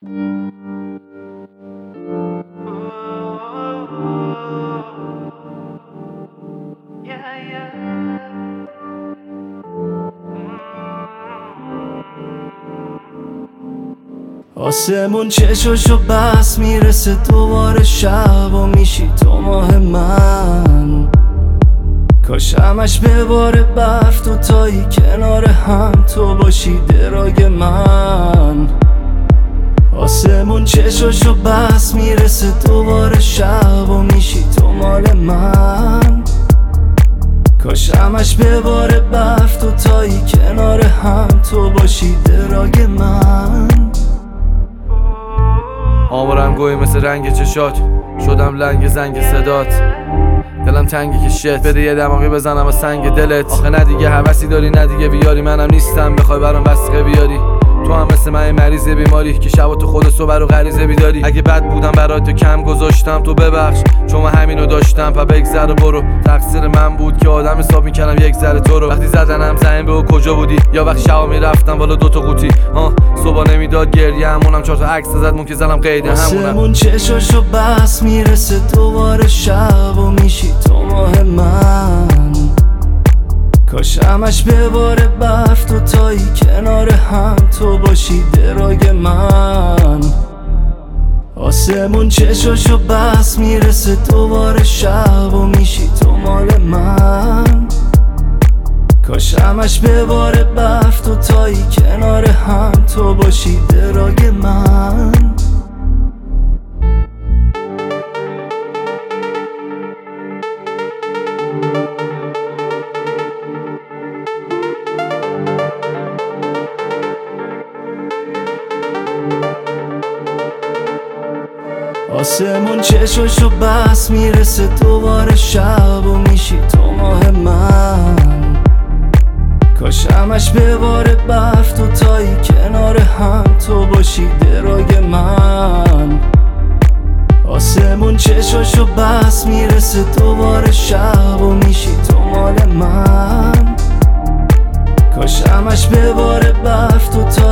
آسمون چشاشو بس میرسه دوباره شب و میشی تو ماه من. کاش همش بباره برف تو تایی کنار هم تو باشی دراگ من. آسمون چشاشو بس میرسه دوباره شب و میشی تو مال من. کاش همش بباره برف تو تایی کنار هم تو باشی دراگ من. آمارم گوی مثل رنگ چشات، شدم لنگ زنگ صدات. دلم تنگی که شت بده یه دماغی بزنم از سنگ دلت. آخه نه دیگه حوثی داری نه دیگه بیاری، منم نیستم بخوای برام وثیقه بیاری. تو هم مثل من مریض بیماری که شب تو خود صبح رو غریزه بیداری. اگه بد بودم برات تو کم گذاشتم تو ببخش، چون من همینو داشتم پا بگذر و برو. تقصیر من بود که آدم حساب میکردم یک ذره تو رو. وقتی زدنم زمین به کجا بودی، یا وقتی شب میرفتم بالا دوتا قوطی صبح نمیداد گریه همونم 4 تا عکس زد مون که زلم قیده همونم. آسمون چشاشو بس میرسه دوباره شب و میشی تو ماه من. کاش همش بباره برف تو تایی کنار هم تو باشی دراگ من. آسمون چشاشو بس میرسه دوباره شب و میشی تو مال من. کاش همش بباره برف تو تایی کنار هم تو باشی دراگ من. آسمون چشاشو بس میرسه دوباره شب و میشی تو ماه من. کاش همش بباره برف تو تایی کنار هم تو باشی دراگ من. آسمون چشاشو بس میرسه دوباره شب و میشی تو مال من. کاش همش بباره برف تو